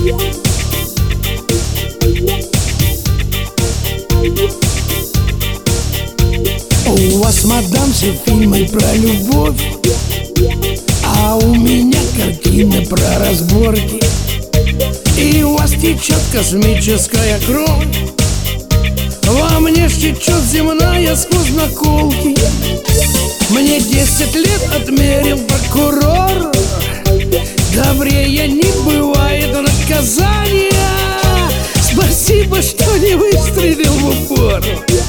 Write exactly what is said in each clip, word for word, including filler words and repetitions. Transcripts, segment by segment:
У вас, мадам, все фильмы про любовь, а у меня картины про разборки. И у вас течет космическая кровь, во мне ж течет земная сквозь наколки. Мне десять лет отмерил прокурор, добрее не бывает наказания. Спасибо, что не выстрелил в упор,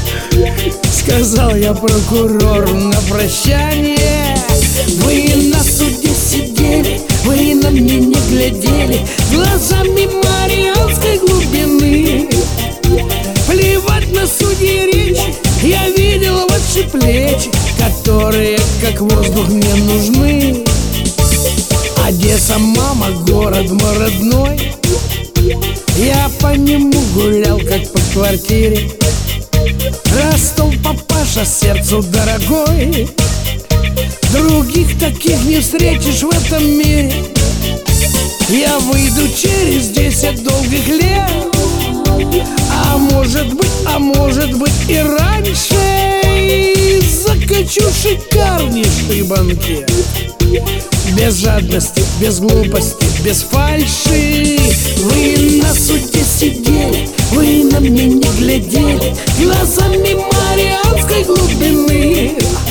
сказал я прокурору на прощание. Вы на суде сидели, вы на меня не глядели глазами марианской глубины. Плевать на судьи речи, я видел ваши плечи, которые как воздух мне нужны. Одесса, мама, город мой родной, я по нему гулял как по квартире. Ростов, папаша, сердцу дорогой, других таких не встретишь в этом мире. Я выйду через десять долгих лет, а может быть, а может быть и раньше, и закачу шикарнейший банкет. Без жадности, без глупости, без фальши. Вы на суде сидели, вы на меня не глядели глазами марианской глубины.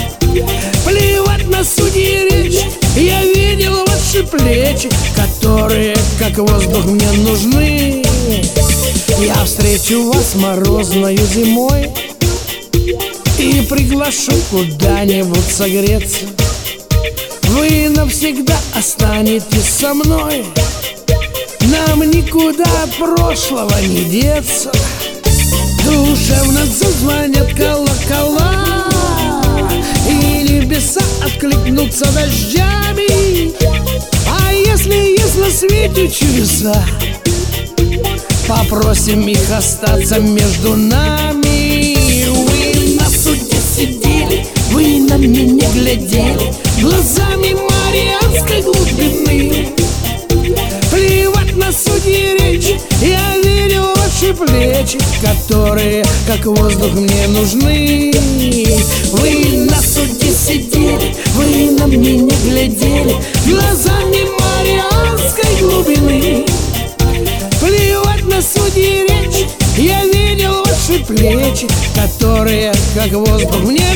Плевать на судьи речи, я видел ваши плечи, которые как воздух мне нужны. Я встречу вас морозною зимой и приглашу куда-нибудь согреться. Вы навсегда останетесь со мной, нам никуда от прошлого не деться. Душевно зазвонят колокола, и небеса откликнутся дождями. А если есть на свете чудеса, попросим их остаться между нами. Вы на суде сидели, вы на меня не глядели глазами марианской глубины. Плевать на судьи речи, я видел ваши плечи, которые как воздух мне нужны. Вы на суде сидели, вы на меня не глядели глазами марианской глубины. Плевать на судьи речи, я видел ваши плечи, которые как воздух мне